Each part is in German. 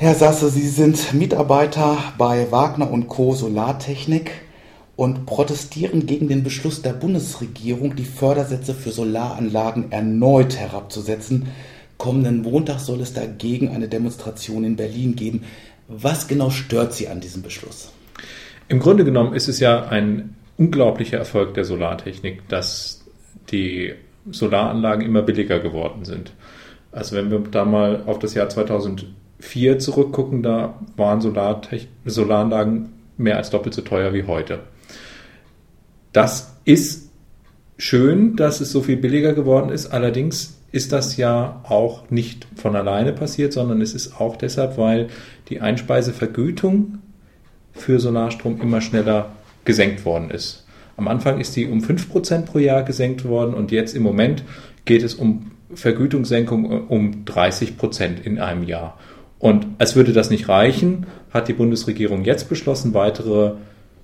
Herr Sasse, Sie sind Mitarbeiter bei Wagner & Co. Solartechnik und protestieren gegen den Beschluss der Bundesregierung, die Fördersätze für Solaranlagen erneut herabzusetzen. Kommenden Montag soll es dagegen eine Demonstration in Berlin geben. Was genau stört Sie an diesem Beschluss? Im Grunde genommen ist es ja ein unglaublicher Erfolg der Solartechnik, dass die Solaranlagen immer billiger geworden sind. Also wenn wir da mal auf das Jahr 2004 zurückgucken, da waren Solaranlagen mehr als doppelt so teuer wie heute. Das ist schön, dass es so viel billiger geworden ist. Allerdings ist das ja auch nicht von alleine passiert, sondern es ist auch deshalb, weil die Einspeisevergütung für Solarstrom immer schneller gesenkt worden ist. Am Anfang ist die um 5% pro Jahr gesenkt worden und jetzt im Moment geht es um Vergütungssenkung um 30% in einem Jahr. Und als würde das nicht reichen, hat die Bundesregierung jetzt beschlossen, weitere,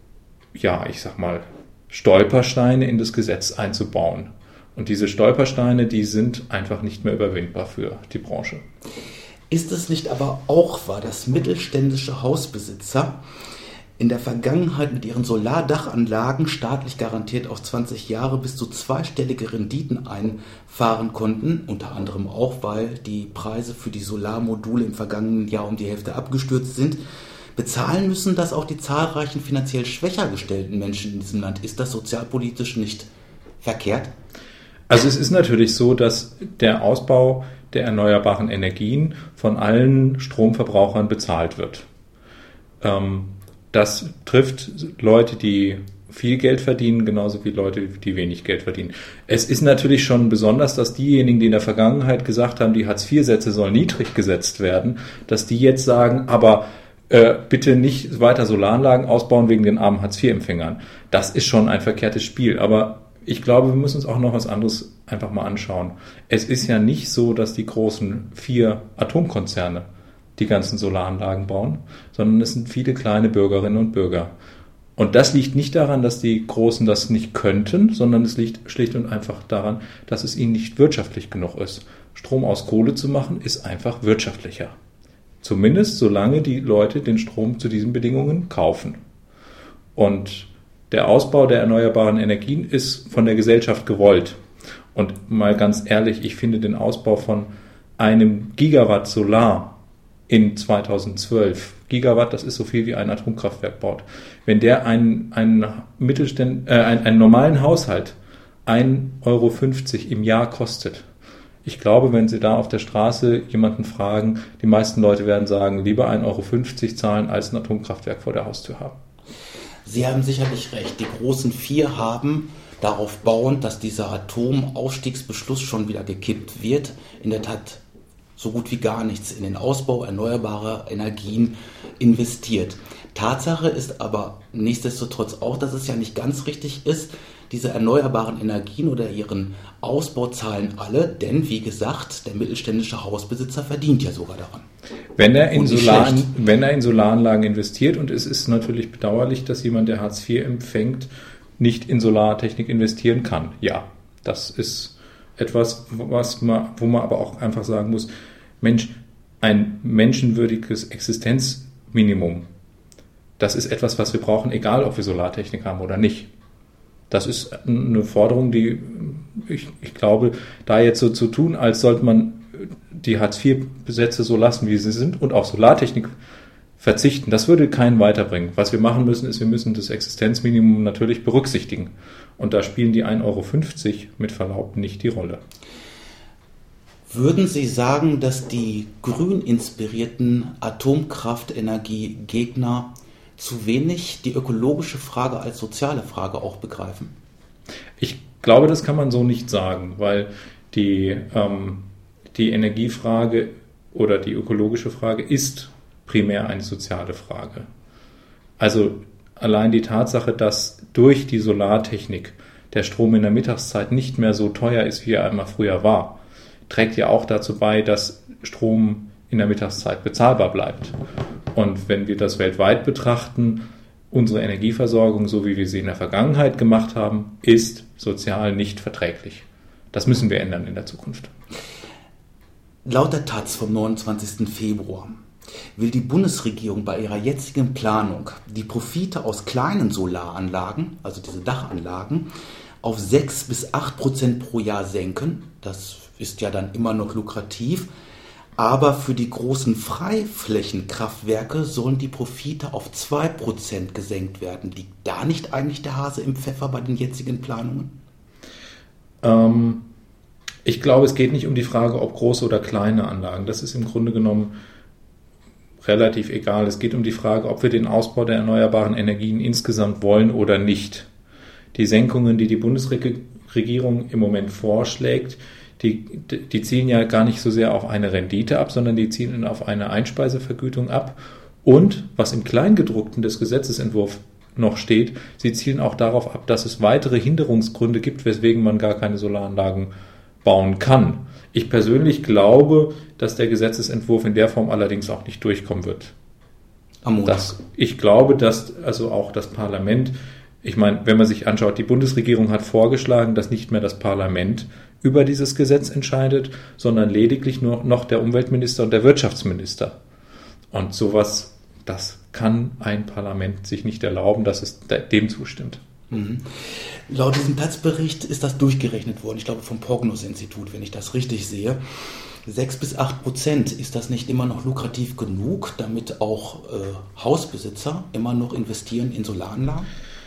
Stolpersteine in das Gesetz einzubauen. Und diese Stolpersteine, die sind einfach nicht mehr überwindbar für die Branche. Ist es nicht aber auch wahr, dass mittelständische Hausbesitzer in der Vergangenheit mit ihren Solardachanlagen staatlich garantiert auf 20 Jahre bis zu zweistellige Renditen einfahren konnten, unter anderem auch, weil die Preise für die Solarmodule im vergangenen Jahr um die Hälfte abgestürzt sind? Bezahlen müssen das auch die zahlreichen finanziell schwächer gestellten Menschen in diesem Land. Ist das sozialpolitisch nicht verkehrt? Also es ist natürlich so, dass der Ausbau der erneuerbaren Energien von allen Stromverbrauchern bezahlt wird. Das trifft Leute, die viel Geld verdienen, genauso wie Leute, die wenig Geld verdienen. Es ist natürlich schon besonders, dass diejenigen, die in der Vergangenheit gesagt haben, die Hartz-IV-Sätze sollen niedrig gesetzt werden, dass die jetzt sagen, aber bitte nicht weiter Solaranlagen ausbauen wegen den armen Hartz-IV-Empfängern. Das ist schon ein verkehrtes Spiel. Aber ich glaube, wir müssen uns auch noch was anderes einfach mal anschauen. Es ist ja nicht so, dass die großen 4 Atomkonzerne die ganzen Solaranlagen bauen, sondern es sind viele kleine Bürgerinnen und Bürger. Und das liegt nicht daran, dass die Großen das nicht könnten, sondern es liegt schlicht und einfach daran, dass es ihnen nicht wirtschaftlich genug ist. Strom aus Kohle zu machen, ist einfach wirtschaftlicher. Zumindest solange die Leute den Strom zu diesen Bedingungen kaufen. Und der Ausbau der erneuerbaren Energien ist von der Gesellschaft gewollt. Und mal ganz ehrlich, ich finde den Ausbau von 1 Gigawatt Solar in 2012, Gigawatt, das ist so viel wie ein Atomkraftwerk baut. Wenn der einen normalen Haushalt 1,50 Euro im Jahr kostet, ich glaube, wenn Sie da auf der Straße jemanden fragen, die meisten Leute werden sagen, lieber 1,50 Euro zahlen, als ein Atomkraftwerk vor der Haustür haben. Sie haben sicherlich recht. Die großen 4 haben darauf bauend, dass dieser Atomausstiegsbeschluss schon wieder gekippt wird, in der Tat so gut wie gar nichts in den Ausbau erneuerbarer Energien investiert. Tatsache ist aber nichtsdestotrotz auch, dass es ja nicht ganz richtig ist, diese erneuerbaren Energien oder ihren Ausbau zahlen alle, denn wie gesagt, der mittelständische Hausbesitzer verdient ja sogar daran. Wenn er in Solaranlagen investiert, und es ist natürlich bedauerlich, dass jemand, der Hartz IV empfängt, nicht in Solartechnik investieren kann. Ja, das ist etwas, wo man aber auch einfach sagen muss, Mensch, ein menschenwürdiges Existenzminimum, das ist etwas, was wir brauchen, egal ob wir Solartechnik haben oder nicht. Das ist eine Forderung, die ich glaube, da jetzt so zu tun, als sollte man die Hartz-IV-Gesetze so lassen, wie sie sind und auf Solartechnik verzichten, das würde keinen weiterbringen. Was wir machen müssen, ist, wir müssen das Existenzminimum natürlich berücksichtigen. Und da spielen die 1,50 Euro mit Verlaub nicht die Rolle. Würden Sie sagen, dass die grün inspirierten Atomkraftenergiegegner zu wenig die ökologische Frage als soziale Frage auch begreifen? Ich glaube, das kann man so nicht sagen, weil die Energiefrage oder die ökologische Frage ist primär eine soziale Frage. Also allein die Tatsache, dass durch die Solartechnik der Strom in der Mittagszeit nicht mehr so teuer ist, wie er einmal früher war, trägt ja auch dazu bei, dass Strom in der Mittagszeit bezahlbar bleibt. Und wenn wir das weltweit betrachten, unsere Energieversorgung, so wie wir sie in der Vergangenheit gemacht haben, ist sozial nicht verträglich. Das müssen wir ändern in der Zukunft. Laut der taz vom 29. Februar Will die Bundesregierung bei ihrer jetzigen Planung die Profite aus kleinen Solaranlagen, also diese Dachanlagen, auf 6-8% pro Jahr senken. Das ist ja dann immer noch lukrativ. Aber für die großen Freiflächenkraftwerke sollen die Profite auf 2% gesenkt werden. Liegt da nicht eigentlich der Hase im Pfeffer bei den jetzigen Planungen? Ich glaube, es geht nicht um die Frage, ob große oder kleine Anlagen. Das ist im Grunde genommen relativ egal. Es geht um die Frage, ob wir den Ausbau der erneuerbaren Energien insgesamt wollen oder nicht. Die Senkungen, die die Bundesregierung im Moment vorschlägt, die zielen ja gar nicht so sehr auf eine Rendite ab, sondern die zielen auf eine Einspeisevergütung ab. Und, was im Kleingedruckten des Gesetzesentwurfs noch steht, sie zielen auch darauf ab, dass es weitere Hinderungsgründe gibt, weswegen man gar keine Solaranlagen bauen kann. Ich persönlich glaube, dass der Gesetzesentwurf in der Form allerdings auch nicht durchkommen wird. Am Montag. Ich glaube, dass also auch das Parlament, ich meine, wenn man sich anschaut, die Bundesregierung hat vorgeschlagen, dass nicht mehr das Parlament über dieses Gesetz entscheidet, sondern lediglich nur noch der Umweltminister und der Wirtschaftsminister. Und sowas, das kann ein Parlament sich nicht erlauben, dass es dem zustimmt. Mhm. Laut diesem Taz-Bericht ist das durchgerechnet worden, ich glaube vom Prognos-Institut, wenn ich das richtig sehe. 6-8%, ist das nicht immer noch lukrativ genug, damit auch Hausbesitzer immer noch investieren in Solaranlagen?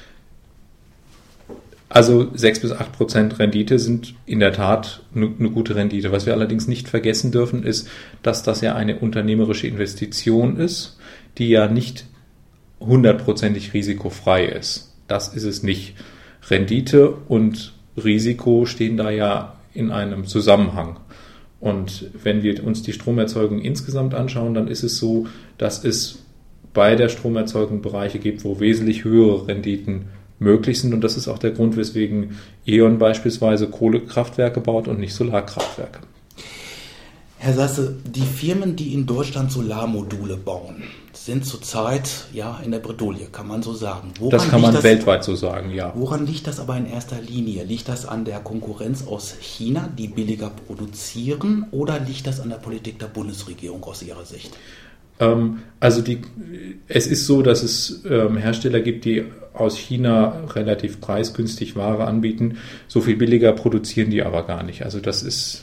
Also 6-8% Rendite sind in der Tat eine gute Rendite. Was wir allerdings nicht vergessen dürfen, ist, dass das ja eine unternehmerische Investition ist, die ja nicht 100%ig risikofrei ist. Das ist es nicht. Rendite und Risiko stehen da ja in einem Zusammenhang. Und wenn wir uns die Stromerzeugung insgesamt anschauen, dann ist es so, dass es bei der Stromerzeugung Bereiche gibt, wo wesentlich höhere Renditen möglich sind. Und das ist auch der Grund, weswegen E.ON beispielsweise Kohlekraftwerke baut und nicht Solarkraftwerke. Herr Sasse, die Firmen, die in Deutschland Solarmodule bauen, sind zurzeit in der Bredouille, kann man so sagen. Das kann man weltweit so sagen, ja. Woran liegt das aber in erster Linie? Liegt das an der Konkurrenz aus China, die billiger produzieren, oder liegt das an der Politik der Bundesregierung aus Ihrer Sicht? Also es ist so, dass es Hersteller gibt, die aus China relativ preisgünstig Ware anbieten. So viel billiger produzieren die aber gar nicht. Also das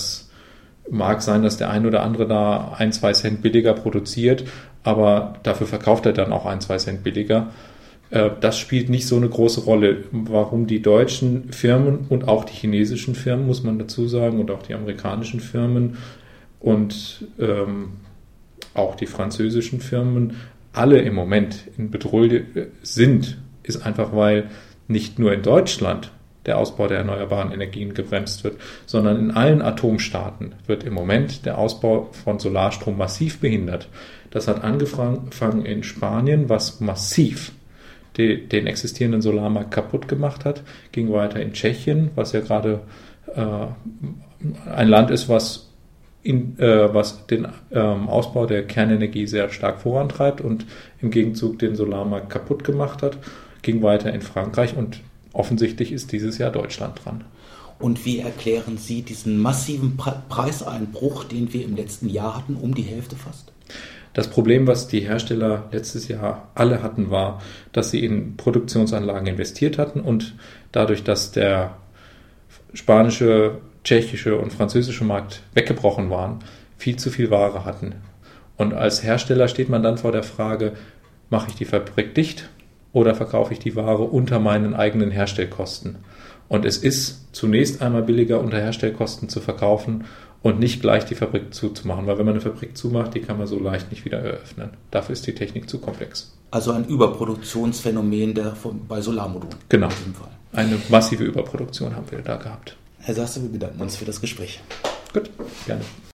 mag sein, dass der ein oder andere da 1-2 Cent billiger produziert, aber dafür verkauft er dann auch 1-2 Cent billiger. Das spielt nicht so eine große Rolle. Warum die deutschen Firmen und auch die chinesischen Firmen, muss man dazu sagen, und auch die amerikanischen Firmen und auch die französischen Firmen alle im Moment in Bedrohung sind, ist einfach, weil nicht nur in Deutschland der Ausbau der erneuerbaren Energien gebremst wird, sondern in allen Atomstaaten wird im Moment der Ausbau von Solarstrom massiv behindert. Das hat angefangen in Spanien, was massiv den existierenden Solarmarkt kaputt gemacht hat, ging weiter in Tschechien, was ja gerade ein Land ist, was den Ausbau der Kernenergie sehr stark vorantreibt und im Gegenzug den Solarmarkt kaputt gemacht hat, ging weiter in Frankreich und offensichtlich ist dieses Jahr Deutschland dran. Und wie erklären Sie diesen massiven Preiseinbruch, den wir im letzten Jahr hatten, um die Hälfte fast? Das Problem, was die Hersteller letztes Jahr alle hatten, war, dass sie in Produktionsanlagen investiert hatten und dadurch, dass der spanische, tschechische und französische Markt weggebrochen waren, viel zu viel Ware hatten. Und als Hersteller steht man dann vor der Frage, mache ich die Fabrik dicht oder verkaufe ich die Ware unter meinen eigenen Herstellkosten? Und es ist zunächst einmal billiger, unter Herstellkosten zu verkaufen und nicht gleich die Fabrik zuzumachen. Weil wenn man eine Fabrik zumacht, die kann man so leicht nicht wieder eröffnen. Dafür ist die Technik zu komplex. Also ein Überproduktionsphänomen bei Solarmodulen. Genau. In diesem Fall. Eine massive Überproduktion haben wir da gehabt. Herr Sasse, wir bedanken uns für das Gespräch. Gut, gerne.